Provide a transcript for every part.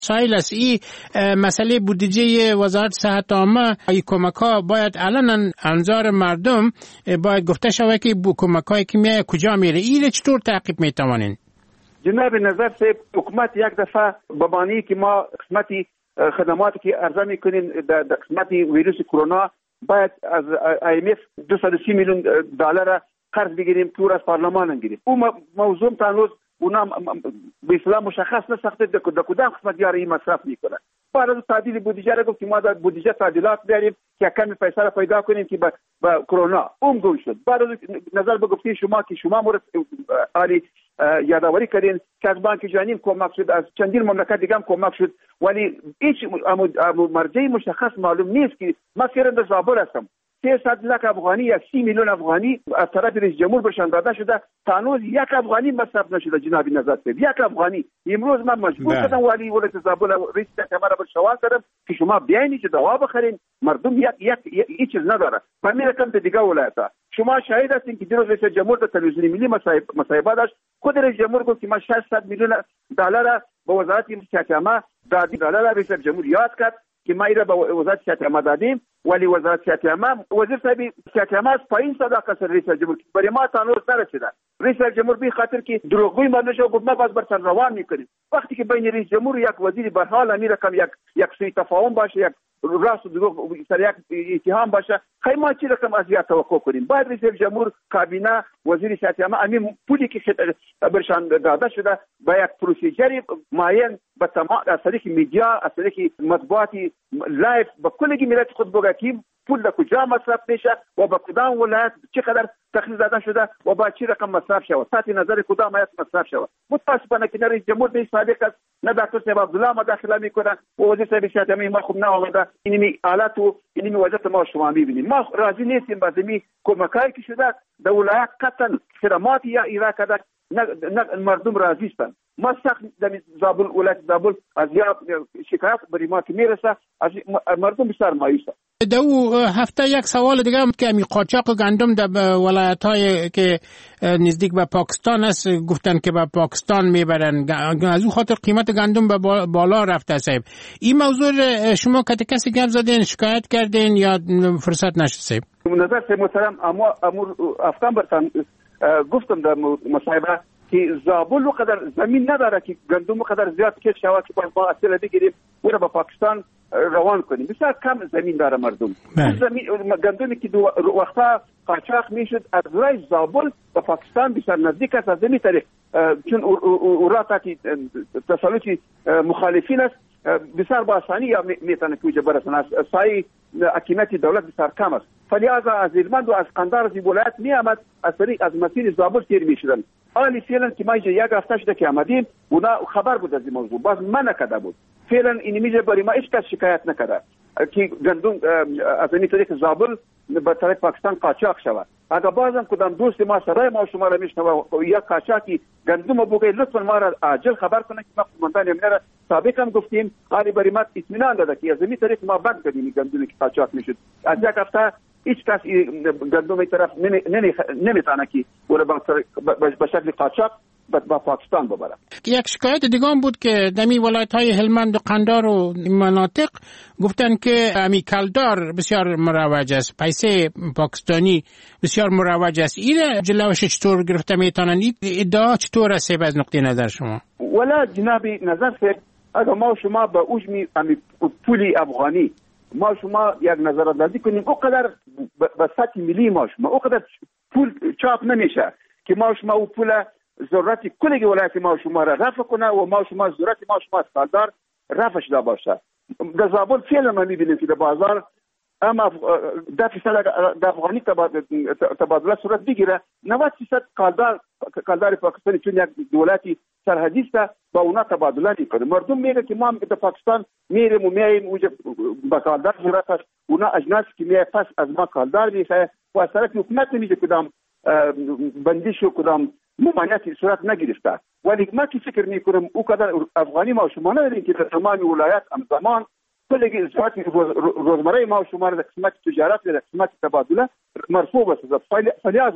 سایل است این مسئله بودجه وزارت صحت عامه ای کمک ها باید علنا انظار مردم باید گفته شود که کمک هایی که میای کجا میره این چطور تعقیب میتوانین؟ جناب نظر صاحب حکومت یک دفعه ببانی که ما قسمتی خدماتی که عرضه میکنیم در قسمتی ویروس کرونا باید از IMF 230 میلیون دلار قرض بگیریم تور از پارلمان بگیریم. اون موضوع تنوز اونا به اصطلاح مشخص نساخته در کدام قسمت یاره این مصرف میکنه. بعد از تعدیل بودجه را گفتیم ما در بودجه تعدیلات بیاریم که کمی پیسه را پیدا کنیم که با کرونا اون گم شد. بعد از نظر به گفته شما که شما مورد عالی یادآوری کردین که از بانک جهانی کمک شد، از چندین مملکت دیگه هم کمک شد، ولی هیچ مرجع مشخص معلوم نیست که ما فعلا زابل هستم 300 لک افغانی یا 30 میلیون افغانی از طرف رئیس جمهور برشان داده شده، تانوز یک افغانی مصرف نشده. جناب نظر صاحب یک افغانی امروز من مجبور شدم ولی ولایت زابل رئیس کمر بر سوال کردم که شما بیاین که دوا بخرین، مردم یک چیز نداره. همین رقم دیگه ولایت‌ها شما شاهد هستین که دیروز رئیس جمهور در تلویزیون ملی مصاحبه داشت، خود رئیس جمهور گفت که ما 600 میلیون دلار به وزارت صحت عامه دادیم. دلار رئیس جمهور یاد کرد که ما ایره به وزارت صحت عامه دادیم، ولی وزارت صحت عامه وزیر صاحب صحت عامه از پایین صداقت سر رئیس جمهور برای ما تنور نرسیده. رئیس جمهور به خاطر که دروغگویی منشه گفت ما باز برتر روان میکنیم. وقتی که بین رئیس جمهور یک وزیر به حال امیر کم یک سوء تفاهم باشه، یک راست و دروغ سر یک اتهام باشه، خیلی ما چی رقم از یا توقع کنیم؟ بعد رئیس جمهور کابینه وزیر صحت عامه همین پولی که برشان داده شده با یک پروسیجری معین به تمام از طریق میدیا، از طریق مطبوعاتی لایف به کل ملت خود بگیم پول در کجا مصرف میشه و با کدام ولایت چقدر تخصیص داده شده و با چه رقم مصرف شود، تحت نظر کدام هیئت مصرف شود. متاسفانه که رئیس جمهور به سابق است، نه دکتر صاحب عبدالله مداخله میکنه و وزیر صاحب صحت عامه ما خوب نآمده. اینمی حالت و اینمی وضعیت ما شما میبینیم. ما راضی نیستیم با زمین کمکایی که شده در ولایت قطعا خدمات یا ایرا کرده، نه مردم راضی هستند. ما سخت در زابل ولایت زابل از یا شکایت برای ما که میرسه از مردم بسیار مایوسه. دو هفته یک سوال دیگه هم که می قاچاق گندم در ولایت‌های که نزدیک به پاکستان است گفتن که به پاکستان میبرن، از اون خاطر قیمت گندم به بالا رفته. صاحب این موضوع شما کسی گپ زدین، شکایت کردین یا فرصت نشد؟ صاحب نظر صاحب محترم امور افتم برتن گفتم در مصاحبه که زابل وقدر زمین نداره که گندم وقدر زیاد کش شود که با اصل بگیریم و به پاکستان روان کنیم. بسیار کم زمین داره مردم. زمین گندمی که وقتا قاچاق میشد از رای زابل به پاکستان بسیار نزدیک است. از زمین طریق چون اوراتا که تسلط مخالفین است بسیار با آسانی یا میتونه که برسن. از سایه حکومت دولت بسیار کم است. فلهذا از هلمند و از قندهار از ولایت میآمد از طریق از مسیر زابل تیر میشدن. حالی فعلا که ما یک هفته شده که آمدیم اونا خبر بود از این موضوع، باز من نکرده بود. فعلا این میجه برای ما هیچ کس شکایت نکرده که گندم از این طریق زابل به طرف پاکستان قاچاق شود. اگر بازم کدام دوست ما سرای ما شما را میشنوه یا قاچاقی گندم بگه لطفا ما را عاجل خبر کنه که ما قومندان امنیت را سابق هم گفتیم، حالی برای ما اطمینان داده که از این طریق ما بند کردیم گندمی که قاچاق میشد. از یک هفته هیچ کس گندم این طرف نمیتونه که به شکل قاچاق با پاکستان ببره. یک شکایت دیگه هم بود که دمی ولایت‌های هلمند و قندهار و مناطق گفتن که امی کلدار بسیار مروج است، پیسه پاکستانی بسیار مروج است. این جلوش چطور گرفته میتونن؟ ادعا چطور است از نقطه نظر شما؟ ولا جناب نظر صاحب اگر ما شما به اوجمی امی پولی افغانی ما شما یک نظراندازی کنیم اوقدر به سطح ملی ما شما اوقدر پول چاپ نمیشه که ما شما او پول ضرورت کل ولایت ما شما را رفع کنه و ما شما ضرورت ما شما از کالدار رفع شده باشه. در زابل فعلا ما میبینیم که در بازار اما 10% افغانی تبادله صورت بگیره، 90% کالدار پاکستانی چون یک دولتی سرحدی است با اونا تبادله میکنه. مردم میگه که ما در پاکستان میریم و میایم اوج با کالدار صورت است، اونا اجناس که میای پس از ما کالدار میخواه و از طرف حکومت نمیشه کدام بندیش و کدام ممانعتی صورت نگرفته. ولی ما که فکر میکنم او قدر افغانی ما شما نداریم که در تمام ولایت همزمان کل قسمت روزمره ما شما در قسمت تجارت و قسمت تبادله مرفوع است. فلهذا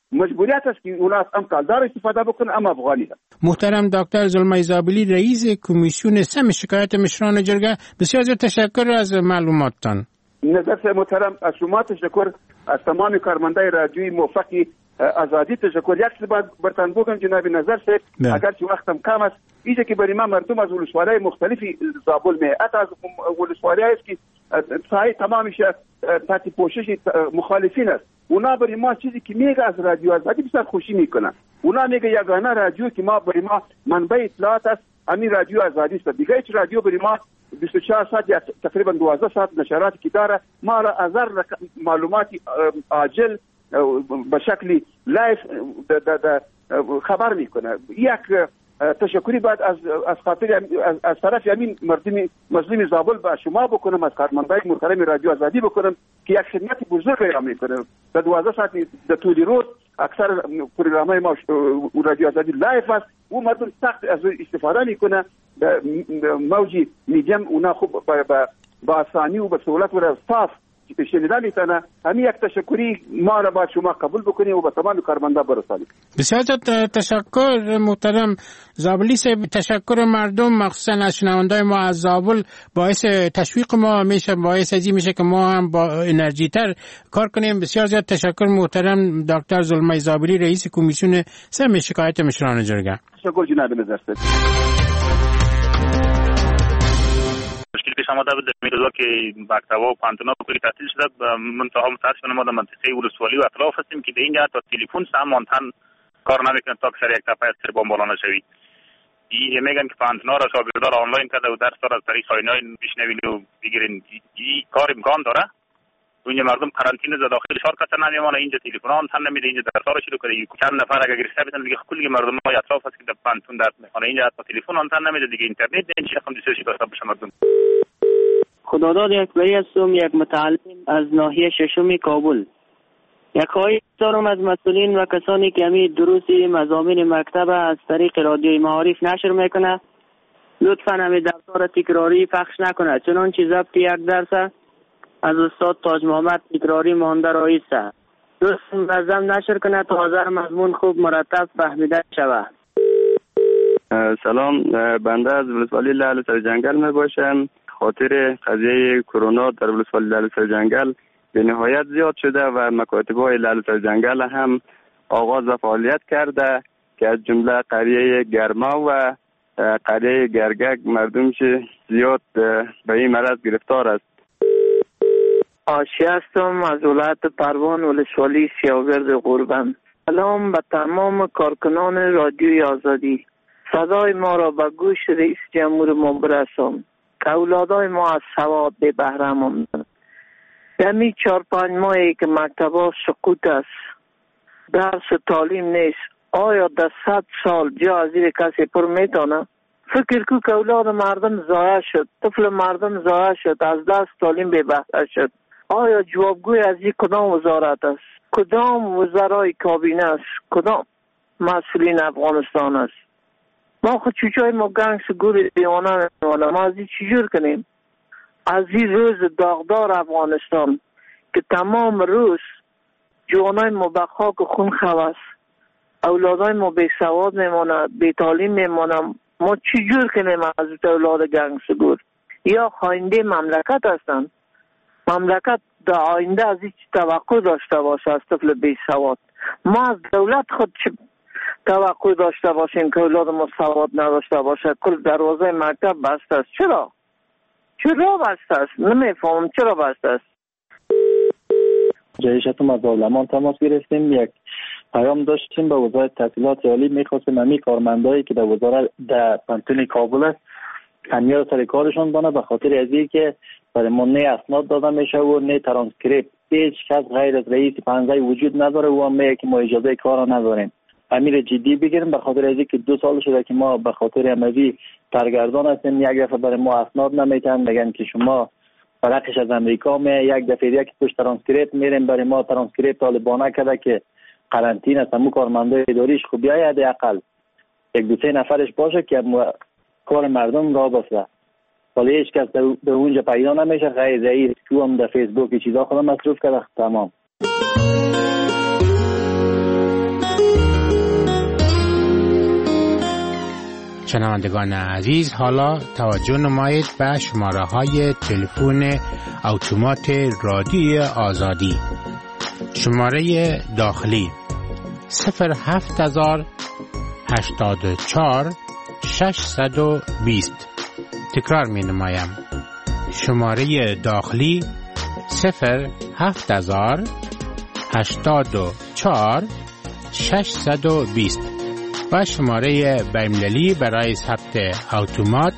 مجبوریت است که اونا از ام کالدار استفاده بکنن، ام افغانی ده. محترم دکتر زلمای زابلی، رئیس کمیسیون سم شکایت مشران جرگه، بسیار زیاد تشکر از معلوماتتان. نظر محترم از شما تشکر، از تمام کارمندای رادیوی موفقی آزادی تشکر. یک چیز باید برتن بگم جناب نظر صاحب، اگر چه وقتم کم است، اینجا که برای ما مردم از ولسوالی‌های مختلفی زابل می حتی از ولسوالی‌هایی است که سایه تمامش تحت پوشش مخالفین است، اونا برای ما چیزی که میگه از رادیو آزادی بسیار خوشی میکنن. اونا میگه یگانه رادیو که ما برای ما منبع اطلاعات است همین رادیو آزادی است. دیگه هیچ رادیو برای ما 24 ساعت یا تقریبا 12 ساعت نشراتی که داره ما را از معلوماتی عاجل به شکل لایف خبر میکنه. یک تشکری بعد از خاطر از طرف همین مظلوم زابل به شما بکنم، از کارمندای محترم رادیو آزادی بکنم که یک خدمت بزرگ را میکنه. در 12 ساعت در طول روز اکثر پروگرام‌های ما رادیو آزادی لایف است و مردم سخت از استفاده میکنه. موجی میدیم اونا خوب با آسانی و به سهولت و صاف شنیدن میتونه. همین یک تشکری ما را باید شما قبول بکنیم و به تمام کارمندا برسانیم. بسیار تشکر محترم زابلی صاحب. تشکر مردم مخصوصا از شنوندای ما از زابل باعث تشویق ما میشه، باعث ازی میشه که ما هم با انرژی تر کار کنیم. بسیار زیاد تشکر محترم دکتر زلمای زابلی، رئیس کمیسیون سم شکایت مشران جرگه. تشکر جناب نظر صاحب. مشکل پیش آمده بود در روزا که مکتب‌ها و پانتونا کلی تعطیل شده. منتها متاسفانه ما در منطقه ولسوالی و اطراف هستیم که در اینجا تا تلفن هم آنتن کار نمیکنه تا که سر یک تپه سر بمبالا نشوی. این میگن که پانتونا را شاگردان آنلاین کرده و درس داره از طریق آینلاین بشنوین و بگیرین. این کار امکان داره. اونجا مردم قرنطینه زده داخل شهر کسی نمیمونه، اینجا تلفن آنتن نمیده، اینجا درس‌ها رو شروع کرده. چند نفر اگر گرفته بشن دیگه کلی مردم های اطراف هست که در پانتون درس میخونه، اینجا حتی تلفن آنتن نمیده دیگه، اینترنت این چیز هم دیگه شکسته بشه مردم. خداداد اکبری هستم، یک متعلم از ناحیه ششم کابل. یک خواهش دارم از مسئولین و کسانی که همین دروس مضامین مکتب از طریق رادیوی معارف نشر میکنه لطفاً همین درس‌ها را تکراری پخش نکنه، چنانچه ضبط یک درس از استاد تاج محمد تکراری مانده رایسته. درست منظم نشر کنه تا حاضر مضمون خوب مرتب فهمیده شود. سلام، بنده از ولسوالی لعل سر جنگل می باشم. خاطر قضیه کرونا در ولسوالی لعل سر جنگل به نهایت زیاد شده و مکاتب‌های لعل سر جنگل هم آغاز و فعالیت کرده که از جمله قریه گرما و قریه گرگک مردمش زیاد به این مرض گرفتار است. آشی هستم از ولایت پروان ولسوالی سیاگرد قربان. سلام به تمام کارکنان رادیوی آزادی. صدای ما را به گوش رئیس جمهور ما برسان که اولادای ما از سواد به بهره ماندند. یعنی 4-5 ماهی که مکتب‌ها سقوط است، درس و تعلیم نیست، آیا در 100 سال جا از زیر کسی پر میتونه؟ فکر کو که اولاد مردم ضایع شد، طفل مردم ضایع شد، از دست تعلیم به بهره شد. آیا جوابگوی از این کدام وزارت است؟ کدام وزرای کابینه است؟ کدام مسئولین افغانستان است؟ ما خود چوچای ما گنگ سگور دیوانه میمانه. ما از این چجور کنیم؟ از این روز داغدار افغانستان که تمام روز جوانای ما به خاک خون خواست، اولادای ما بی سواد میمانه، بی تعلیم میمانه. ما چجور کنیم از اولاد گنگ سگور؟ یا خاینده مملکت هستند؟ مملکت در آینده از این توقع داشته باشه از طفل بی سواد؟ ما از دولت خود چه توقع داشته باشیم که اولاد ما سواد نداشته باشه؟ کل دروازه مکتب بسته است. چرا بسته است؟ نمیفهمم چرا بسته است. جایشتون از دولمان تماس گرفتیم، یک پیام داشتیم به وزارت تحصیلات عالی. میخواستیم همین کارمندایی که در وزارت در پانتون کابل است همیار سر کارشون بانه، به خاطر از این که برای ما نه اسناد داده میشه و نه ترانسکریپت. هیچ کس غیر از رئیس پنزه وجود نداره و هم میگه که ما اجازه کار نداریم. امیر جدی بگیریم، به خاطر از این که 2 سال شده که ما به خاطر امروی سرگردان هستیم. یک دفعه برای ما اسناد نمیتن، میگن که شما فرقش از امریکا می. یک دفعه یک توش ترانسکریپت میریم، برای ما ترانسکریپت طالبانه کرده که قرنطینه است. همون کارمندای اداریش خوب بیاید حداقل 1-2-3 نفرش باشه که کار مردم راه بسته. ولی هیچ کس در اونجا پیدا نمیشه غیر رئیس که هم در فیسبوک چیزا خودم مصروف کرده. تمام. شنوندگان عزیز، حالا توجه نمایید به شماره های تلفن اتومات رادیوی آزادی. شماره داخلی 07084 620. تکرار می نمایم. شماره داخلی 07084 620 و شماره بین‌المللی برای ثبت اتومات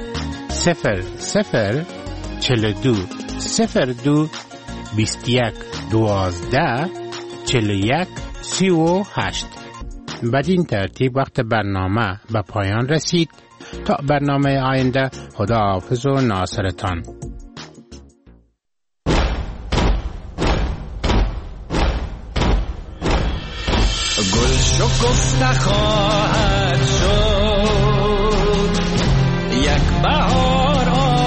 0042 02 21 12 41 38. بدین ترتیب وقت برنامه به پایان رسید. تا برنامه آینده، خداحافظ و ناصرتان. گل شکفته خواهد شد یک بهار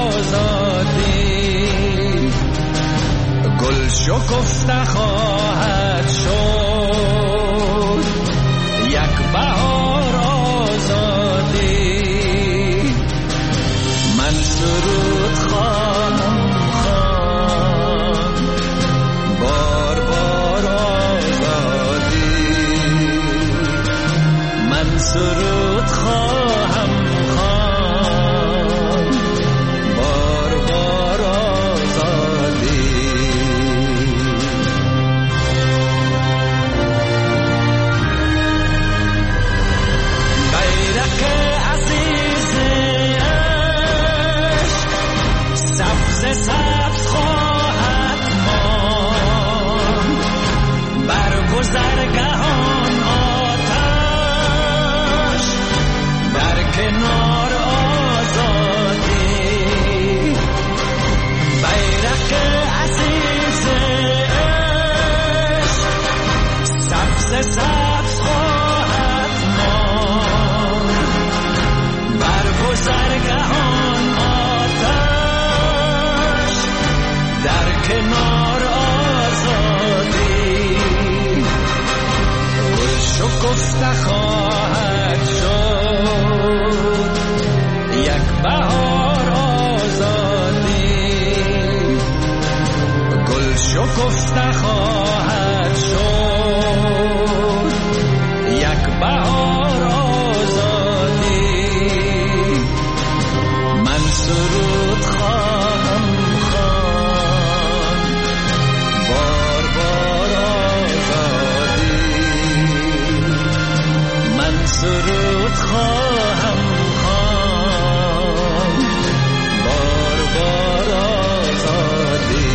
آزادی، گل شکفته خواهد شد یک بهار آزادی. من سرود خواهم خواند بار بار آزادی، من سرود خواهم خواند بار بار آزادی. بیرق عزیز عشق سبز سبز خواهد ماند، بر گذرگهان آتش در کنار آزادی. بیرق عزیز عشق سبز سبز خواهد ماند، بر گذرگهان آتش در کنار آزادی. گل شکفته خواهد شد یک بهار آزادی، گل شکفته خواهد شد یک بهار آزادی. من سرود خواهم خواند بار بار آزادی، من سرود خواهم خواند بار بار آزادی.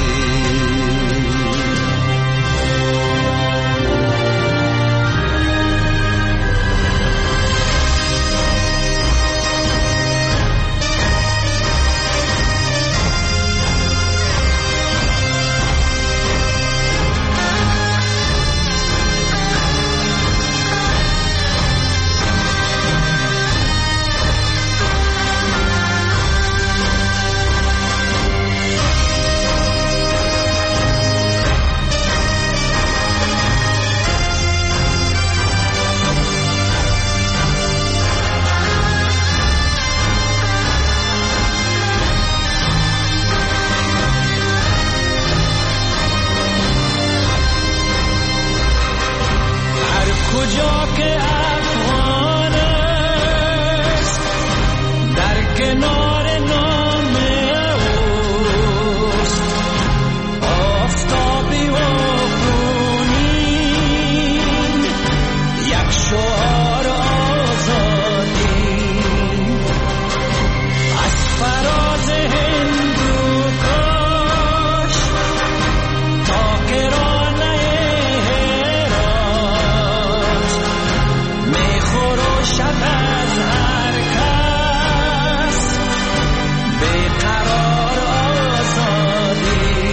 کجا که افغان است در کنار نام اوست، آفتابی و خونین یک شعار آزادی. از فراز هندوکش تا کرانه شد از هر کس بیقرار آزادی.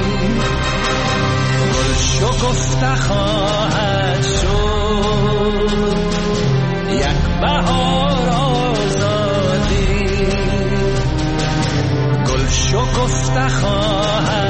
گل شکفته خواهد شد یک بهار آزادی، گل شکفته خواهد